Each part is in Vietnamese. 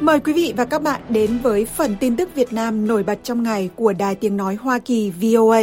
Mời quý vị và các bạn đến với phần tin tức Việt Nam nổi bật trong ngày của Đài Tiếng Nói Hoa Kỳ VOA.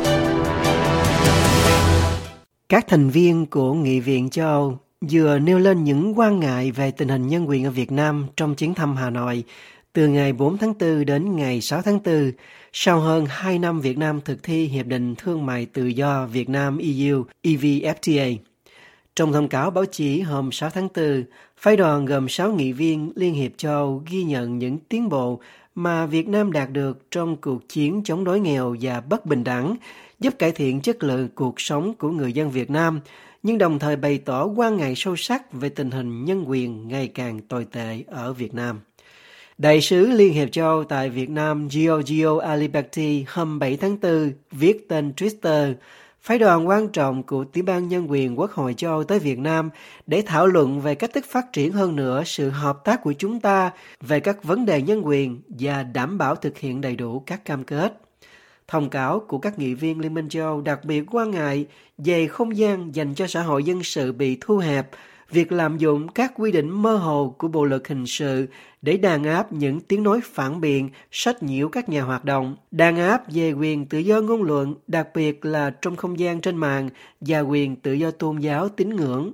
Các thành viên của Nghị viện châu Âu vừa nêu lên những quan ngại về tình hình nhân quyền ở Việt Nam trong chuyến thăm Hà Nội từ ngày 4 tháng 4 đến ngày 6 tháng 4, sau hơn 2 năm Việt Nam thực thi Hiệp định Thương mại Tự do Việt Nam-EU EVFTA. Trong thông cáo báo chí hôm 6 tháng 4, phái đoàn gồm 6 nghị viên Liên hiệp châu Âu ghi nhận những tiến bộ mà Việt Nam đạt được trong cuộc chiến chống đói nghèo và bất bình đẳng, giúp cải thiện chất lượng cuộc sống của người dân Việt Nam, nhưng đồng thời bày tỏ quan ngại sâu sắc về tình hình nhân quyền ngày càng tồi tệ ở Việt Nam. Đại sứ Liên hiệp châu Âu tại Việt Nam Giorgio Aliberti hôm 7 tháng 4 viết trên Twitter, phái đoàn quan trọng của Tiểu ban Nhân quyền Quốc hội châu Âu tới Việt Nam để thảo luận về cách thức phát triển hơn nữa sự hợp tác của chúng ta về các vấn đề nhân quyền và đảm bảo thực hiện đầy đủ các cam kết. Thông cáo của các nghị viên Liên minh châu Âu đặc biệt quan ngại về không gian dành cho xã hội dân sự bị thu hẹp, việc lạm dụng các quy định mơ hồ của Bộ luật hình sự để đàn áp những tiếng nói phản biện, sách nhiễu các nhà hoạt động, đàn áp về quyền tự do ngôn luận, đặc biệt là trong không gian trên mạng, và quyền tự do tôn giáo tín ngưỡng.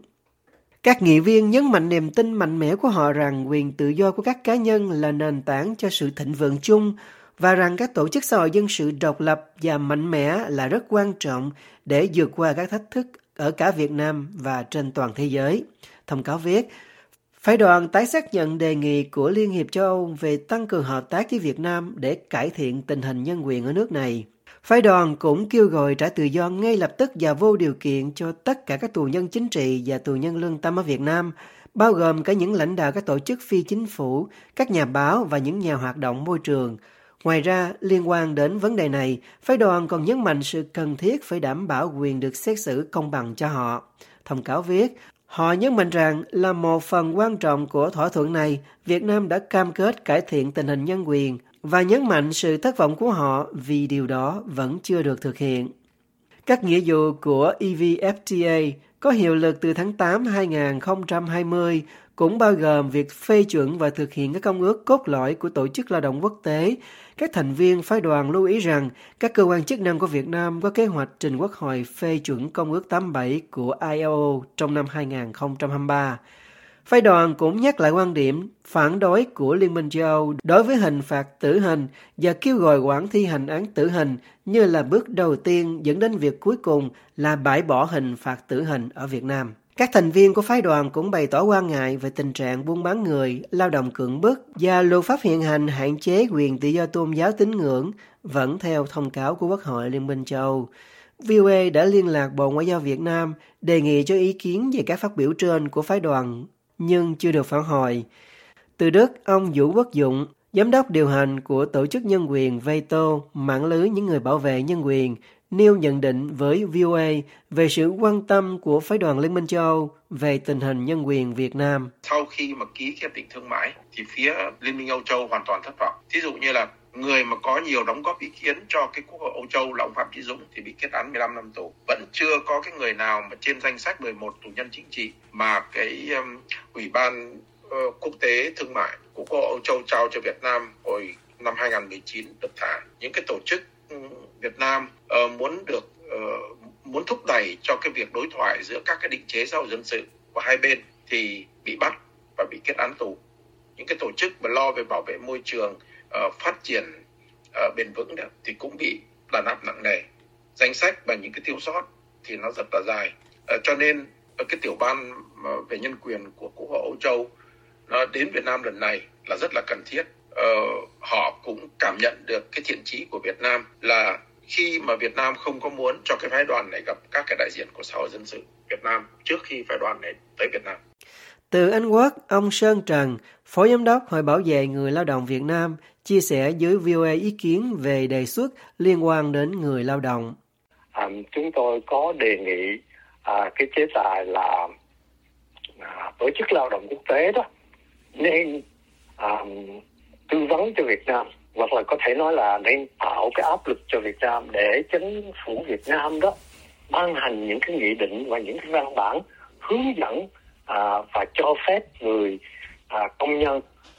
Các nghị viên nhấn mạnh niềm tin mạnh mẽ của họ rằng quyền tự do của các cá nhân là nền tảng cho sự thịnh vượng chung, và rằng các tổ chức xã hội dân sự độc lập và mạnh mẽ là rất quan trọng để vượt qua các thách thức ở cả Việt Nam và trên toàn thế giới. Thông cáo viết, phái đoàn tái xác nhận đề nghị của Liên hiệp châu Âu về tăng cường hợp tác với Việt Nam để cải thiện tình hình nhân quyền ở nước này. Phái đoàn cũng kêu gọi trả tự do ngay lập tức và vô điều kiện cho tất cả các tù nhân chính trị và tù nhân lương tâm ở Việt Nam, bao gồm cả những lãnh đạo các tổ chức phi chính phủ, các nhà báo và những nhà hoạt động môi trường. Ngoài ra, liên quan đến vấn đề này, phái đoàn còn nhấn mạnh sự cần thiết phải đảm bảo quyền được xét xử công bằng cho họ. Thông cáo viết, họ nhấn mạnh rằng là một phần quan trọng của thỏa thuận này, Việt Nam đã cam kết cải thiện tình hình nhân quyền và nhấn mạnh sự thất vọng của họ vì điều đó vẫn chưa được thực hiện. Các nghĩa vụ của EVFTA có hiệu lực từ tháng 8 2020 cũng bao gồm việc phê chuẩn và thực hiện các công ước cốt lõi của Tổ chức Lao động Quốc tế. Các thành viên phái đoàn lưu ý rằng các cơ quan chức năng của Việt Nam có kế hoạch trình Quốc hội phê chuẩn Công ước 87 của ILO trong năm 2023. Phái đoàn cũng nhắc lại quan điểm phản đối của Liên minh châu Âu đối với hình phạt tử hình và kêu gọi hoãn thi hành án tử hình như là bước đầu tiên dẫn đến việc cuối cùng là bãi bỏ hình phạt tử hình ở Việt Nam. Các thành viên của phái đoàn cũng bày tỏ quan ngại về tình trạng buôn bán người, lao động cưỡng bức và luật pháp hiện hành hạn chế quyền tự do tôn giáo tín ngưỡng, vẫn theo thông cáo của Quốc hội Liên minh châu Âu. VOA đã liên lạc Bộ Ngoại giao Việt Nam đề nghị cho ý kiến về các phát biểu trên của phái đoàn, nhưng chưa được phản hồi. Từ Đức, ông Vũ Quốc Dụng, giám đốc điều hành của Tổ chức Nhân quyền VETO, mạng lưới những người bảo vệ nhân quyền, nêu nhận định với VOA về sự quan tâm của phái đoàn Liên minh châu Âu về tình hình nhân quyền Việt Nam. Sau khi mà ký hiệp định thương mại thì phía Liên minh Âu Châu hoàn toàn thất vọng. Thí dụ như là người mà có nhiều đóng góp ý kiến cho cái Quốc hội Âu Châu là ông Phạm Chí Dũng thì bị kết án 15 năm tù. Vẫn chưa có cái người nào mà trên danh sách 11 tù nhân chính trị mà cái Ủy ban Quốc tế Thương mại của Quốc hội Âu Châu trao cho Việt Nam hồi năm 2019 được thả. Những cái tổ chức Việt Nam muốn thúc đẩy cho cái việc đối thoại giữa các cái định chế xã hội dân sự của hai bên thì bị bắt và bị kết án tù. Những cái tổ chức mà lo về bảo vệ môi trường, phát triển bền vững đó, thì cũng bị đàn áp nặng nề. Danh sách và những cái thiếu sót thì nó rất là dài. Cho nên cái tiểu ban về nhân quyền của Quốc hội Âu Châu nó đến Việt Nam lần này là rất là cần thiết. Họ cũng cảm nhận được cái thiện chí của Việt Nam là khi mà Việt Nam không có muốn cho cái phái đoàn này gặp các cái đại diện của xã hội dân sự Việt Nam trước khi phái đoàn này tới Việt Nam. Từ Anh Quốc, ông Sơn Trần, Phó Giám đốc Hội Bảo vệ Người Lao động Việt Nam, chia sẻ với VOA ý kiến về đề xuất liên quan đến người lao động. Chúng tôi có đề nghị cái chế tài là Tổ chức Lao động Quốc tế đó nên tư vấn cho Việt Nam, hoặc là có thể nói là nên tạo cái áp lực cho Việt Nam để chính phủ Việt Nam đó ban hành những cái nghị định và những cái văn bản hướng dẫn và cho phép người công nhân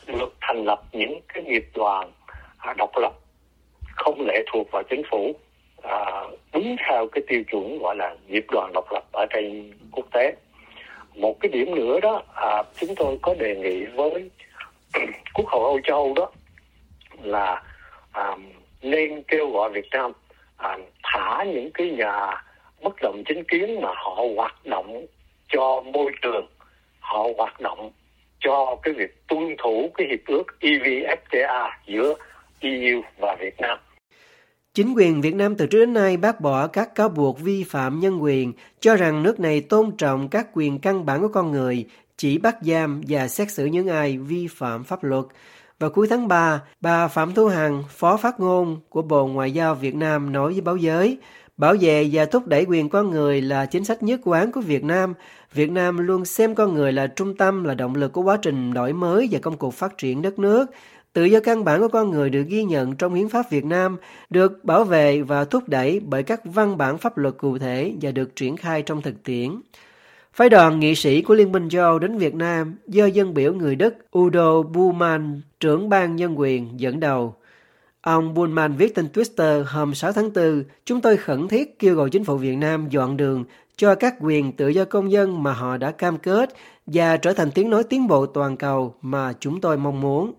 luật thành lập những cái nghiệp đoàn độc lập không lệ thuộc vào chính phủ, đúng theo cái tiêu chuẩn gọi là nghiệp đoàn độc lập ở trên quốc tế. Một cái điểm nữa đó, chúng tôi có đề nghị với Quốc hội Âu Châu đó là nên kêu gọi Việt Nam thả những cái nhà bất đồng chính kiến mà họ hoạt động cho môi trường, họ hoạt động cho cái việc tuân thủ cái hiệp ước EVFTA giữa EU và Việt Nam. Chính quyền Việt Nam từ trước đến nay bác bỏ các cáo buộc vi phạm nhân quyền, cho rằng nước này tôn trọng các quyền căn bản của con người, chỉ bắt giam và xét xử những ai vi phạm pháp luật. Vào cuối tháng 3, bà Phạm Thu Hằng, Phó Phát ngôn của Bộ Ngoại giao Việt Nam nói với báo giới, bảo vệ và thúc đẩy quyền con người là chính sách nhất quán của Việt Nam. Việt Nam luôn xem con người là trung tâm, là động lực của quá trình đổi mới và công cuộc phát triển đất nước. Tự do căn bản của con người được ghi nhận trong Hiến pháp Việt Nam, được bảo vệ và thúc đẩy bởi các văn bản pháp luật cụ thể và được triển khai trong thực tiễn. Phái đoàn nghị sĩ của Liên minh châu Âu đến Việt Nam do dân biểu người Đức Udo Bullmann, trưởng ban nhân quyền, dẫn đầu. Ông Bullmann viết trên Twitter hôm 6 tháng 4, chúng tôi khẩn thiết kêu gọi chính phủ Việt Nam dọn đường cho các quyền tự do công dân mà họ đã cam kết và trở thành tiếng nói tiến bộ toàn cầu mà chúng tôi mong muốn.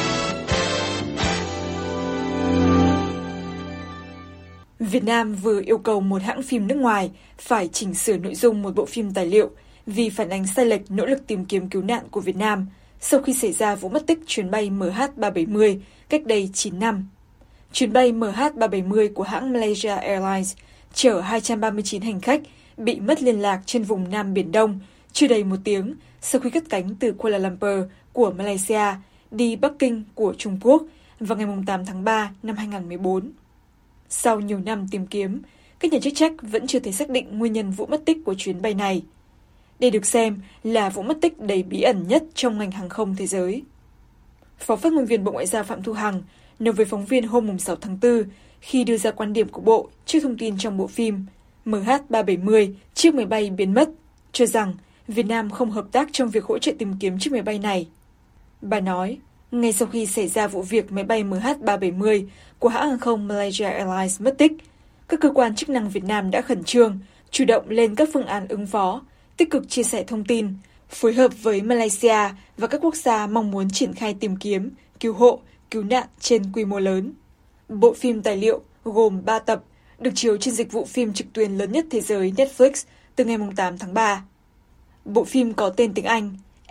Việt Nam vừa yêu cầu một hãng phim nước ngoài phải chỉnh sửa nội dung một bộ phim tài liệu vì phản ánh sai lệch nỗ lực tìm kiếm cứu nạn của Việt Nam sau khi xảy ra vụ mất tích chuyến bay MH370 cách đây 9 năm. Chuyến bay MH370 của hãng Malaysia Airlines chở 239 hành khách bị mất liên lạc trên vùng Nam Biển Đông chưa đầy 1 tiếng sau khi cất cánh từ Kuala Lumpur của Malaysia đi Bắc Kinh của Trung Quốc vào ngày 8 tháng 3 năm 2014. Sau nhiều năm tìm kiếm, các nhà chức trách vẫn chưa thể xác định nguyên nhân vụ mất tích của chuyến bay này. Đây được xem là vụ mất tích đầy bí ẩn nhất trong ngành hàng không thế giới. Phó phát ngôn viên Bộ Ngoại giao Phạm Thu Hằng nói với phóng viên hôm 6 tháng 4 khi đưa ra quan điểm của Bộ trước thông tin trong bộ phim MH370, chiếc máy bay biến mất, cho rằng Việt Nam không hợp tác trong việc hỗ trợ tìm kiếm chiếc máy bay này. Bà nói, ngay sau khi xảy ra vụ việc máy bay MH370 của hãng hàng không Malaysia Airlines mất tích, các cơ quan chức năng Việt Nam đã khẩn trương, chủ động lên các phương án ứng phó, tích cực chia sẻ thông tin, phối hợp với Malaysia và các quốc gia mong muốn triển khai tìm kiếm, cứu hộ, cứu nạn trên quy mô lớn. Bộ phim tài liệu gồm 3 tập, được chiếu trên dịch vụ phim trực tuyến lớn nhất thế giới Netflix từ ngày 8 tháng 3. Bộ phim có tên tiếng Anh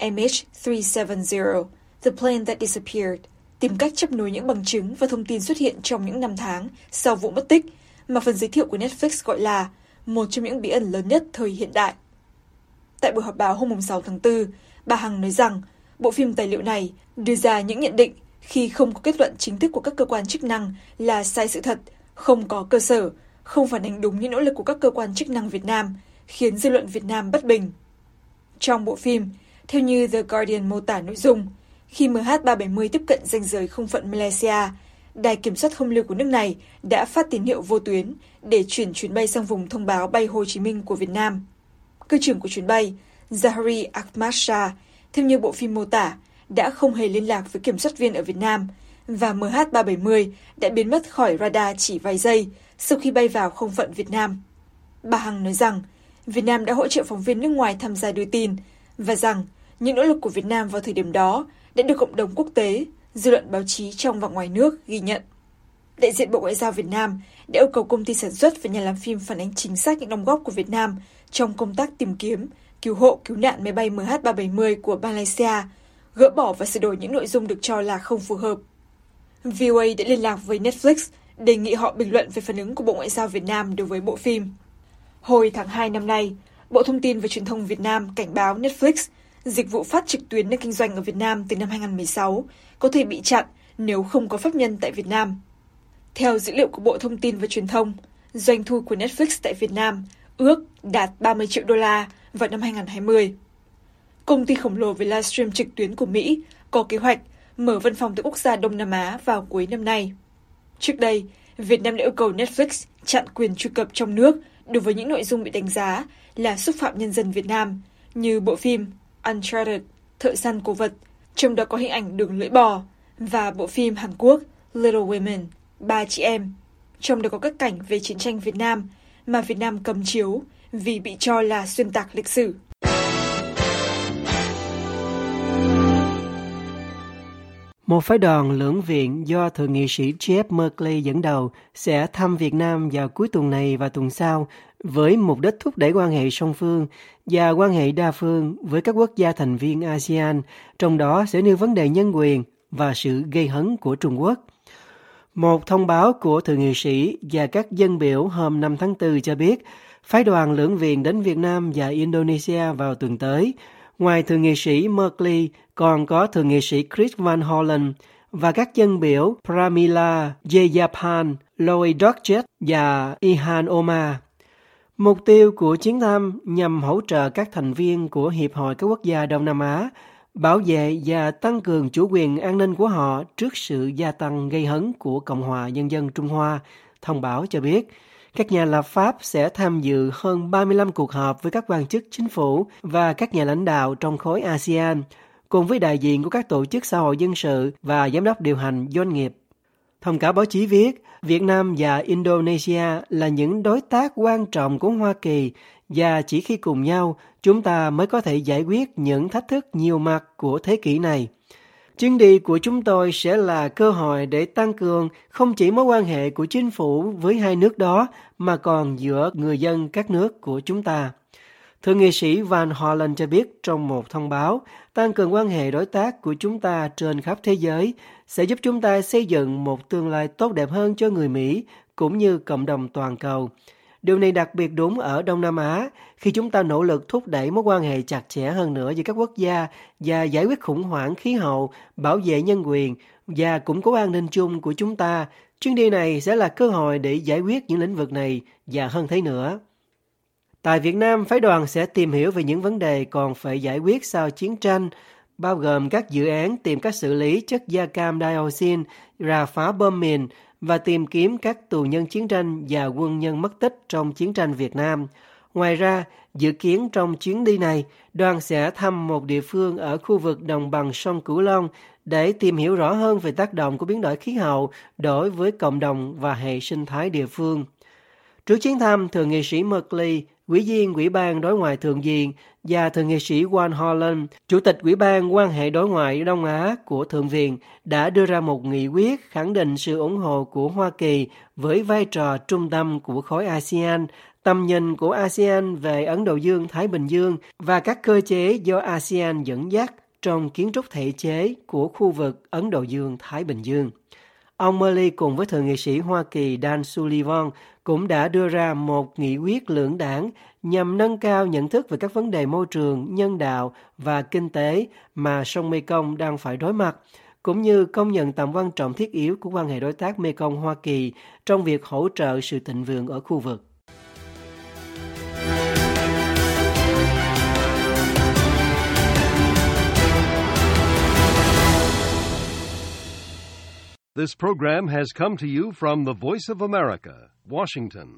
MH370, The Plane That Disappeared, tìm cách chấp nối những bằng chứng và thông tin xuất hiện trong những năm tháng sau vụ mất tích, mà phần giới thiệu của Netflix gọi là một trong những bí ẩn lớn nhất thời hiện đại. Tại buổi họp báo hôm 6 tháng 4, bà Hằng nói rằng bộ phim tài liệu này đưa ra những nhận định khi không có kết luận chính thức của các cơ quan chức năng là sai sự thật, không có cơ sở, không phản ánh đúng những nỗ lực của các cơ quan chức năng Việt Nam, khiến dư luận Việt Nam bất bình. Trong bộ phim, theo như The Guardian mô tả nội dung, khi MH370 tiếp cận ranh giới không phận Malaysia, Đài Kiểm soát Không lưu của nước này đã phát tín hiệu vô tuyến để chuyển chuyến bay sang vùng thông báo bay Hồ Chí Minh của Việt Nam. Cơ trưởng của chuyến bay, Zahari Ahmad Shah, theo như bộ phim mô tả, đã không hề liên lạc với kiểm soát viên ở Việt Nam, và MH370 đã biến mất khỏi radar chỉ vài giây sau khi bay vào không phận Việt Nam. Bà Hằng nói rằng Việt Nam đã hỗ trợ phóng viên nước ngoài tham gia đưa tin, và rằng những nỗ lực của Việt Nam vào thời điểm đó đã được cộng đồng quốc tế, dư luận báo chí trong và ngoài nước ghi nhận. Đại diện Bộ Ngoại giao Việt Nam đã yêu cầu công ty sản xuất và nhà làm phim phản ánh chính xác những đóng góp của Việt Nam trong công tác tìm kiếm, cứu hộ, cứu nạn máy bay MH370 của Malaysia, gỡ bỏ và sửa đổi những nội dung được cho là không phù hợp. VOA đã liên lạc với Netflix đề nghị họ bình luận về phản ứng của Bộ Ngoại giao Việt Nam đối với bộ phim. Hồi tháng 2 năm nay, Bộ Thông tin và Truyền thông Việt Nam cảnh báo Netflix, dịch vụ phát trực tuyến đang kinh doanh ở Việt Nam từ năm 2016, có thể bị chặn nếu không có pháp nhân tại Việt Nam. Theo dữ liệu của Bộ Thông tin và Truyền thông, doanh thu của Netflix tại Việt Nam ước đạt 30 triệu đô la vào năm 2020. Công ty khổng lồ về livestream trực tuyến của Mỹ có kế hoạch mở văn phòng tại quốc gia Đông Nam Á vào cuối năm nay. Trước đây, Việt Nam đã yêu cầu Netflix chặn quyền truy cập trong nước đối với những nội dung bị đánh giá là xúc phạm nhân dân Việt Nam, như bộ phim Uncharted, Thợ săn cổ vật, trong đó có hình ảnh đường lưỡi bò, và bộ phim Hàn Quốc Little Women, Ba chị em, trong đó có các cảnh về chiến tranh Việt Nam mà Việt Nam cấm chiếu vì bị cho là xuyên tạc lịch sử. Một phái đoàn lưỡng viện do Thượng nghị sĩ Jeff Merkley dẫn đầu sẽ thăm Việt Nam vào cuối tuần này và tuần sau với mục đích thúc đẩy quan hệ song phương và quan hệ đa phương với các quốc gia thành viên ASEAN, trong đó sẽ nêu vấn đề nhân quyền và sự gây hấn của Trung Quốc. Một thông báo của Thượng nghị sĩ và các dân biểu hôm 5 tháng 4 cho biết, phái đoàn lưỡng viện đến Việt Nam và Indonesia vào tuần tới. Ngoài Thượng nghị sĩ Merkley, còn có Thượng nghị sĩ Chris Van Hollen và các dân biểu Pramila Jayapal, Lloyd Doggett và Ilhan Omar. Mục tiêu của chuyến thăm nhằm hỗ trợ các thành viên của Hiệp hội các quốc gia Đông Nam Á, bảo vệ và tăng cường chủ quyền an ninh của họ trước sự gia tăng gây hấn của Cộng hòa Nhân dân Trung Hoa. Thông báo cho biết, các nhà lập pháp sẽ tham dự hơn 35 cuộc họp với các quan chức chính phủ và các nhà lãnh đạo trong khối ASEAN, cùng với đại diện của các tổ chức xã hội dân sự và giám đốc điều hành doanh nghiệp. Thông cáo báo chí viết, Việt Nam và Indonesia là những đối tác quan trọng của Hoa Kỳ và chỉ khi cùng nhau, chúng ta mới có thể giải quyết những thách thức nhiều mặt của thế kỷ này. Chuyến đi của chúng tôi sẽ là cơ hội để tăng cường không chỉ mối quan hệ của chính phủ với hai nước đó, mà còn giữa người dân các nước của chúng ta. Thượng nghị sĩ Van Hollen cho biết trong một thông báo, tăng cường quan hệ đối tác của chúng ta trên khắp thế giới sẽ giúp chúng ta xây dựng một tương lai tốt đẹp hơn cho người Mỹ cũng như cộng đồng toàn cầu. Điều này đặc biệt đúng ở Đông Nam Á, khi chúng ta nỗ lực thúc đẩy mối quan hệ chặt chẽ hơn nữa với các quốc gia và giải quyết khủng hoảng khí hậu, bảo vệ nhân quyền và củng cố an ninh chung của chúng ta. Chuyến đi này sẽ là cơ hội để giải quyết những lĩnh vực này và hơn thế nữa. Tại Việt Nam, phái đoàn sẽ tìm hiểu về những vấn đề còn phải giải quyết sau chiến tranh, bao gồm các dự án tìm cách xử lý chất da cam dioxin, rà phá bom mìn và tìm kiếm các tù nhân chiến tranh và quân nhân mất tích trong chiến tranh Việt Nam. Ngoài ra, dự kiến trong chuyến đi này, đoàn sẽ thăm một địa phương ở khu vực đồng bằng sông Cửu Long để tìm hiểu rõ hơn về tác động của biến đổi khí hậu đối với cộng đồng và hệ sinh thái địa phương. Trước chuyến thăm, Thượng nghị sĩ Merkley, Ủy viên Ủy ban Đối ngoại Thượng viện và Thượng nghị sĩ Van Hollen, Chủ tịch Ủy ban Quan hệ Đối ngoại Đông Á của Thượng viện, đã đưa ra một nghị quyết khẳng định sự ủng hộ của Hoa Kỳ với vai trò trung tâm của khối ASEAN, tầm nhìn của ASEAN về Ấn Độ Dương-Thái Bình Dương và các cơ chế do ASEAN dẫn dắt trong kiến trúc thể chế của khu vực Ấn Độ Dương-Thái Bình Dương. Ông Merkley cùng với Thượng nghị sĩ Hoa Kỳ Dan Sullivan cũng đã đưa ra một nghị quyết lưỡng đảng nhằm nâng cao nhận thức về các vấn đề môi trường, nhân đạo và kinh tế mà sông Mekong đang phải đối mặt, cũng như công nhận tầm quan trọng thiết yếu của quan hệ đối tác Mekong-Hoa Kỳ trong việc hỗ trợ sự thịnh vượng ở khu vực. This program has come to you from the Voice of America, Washington.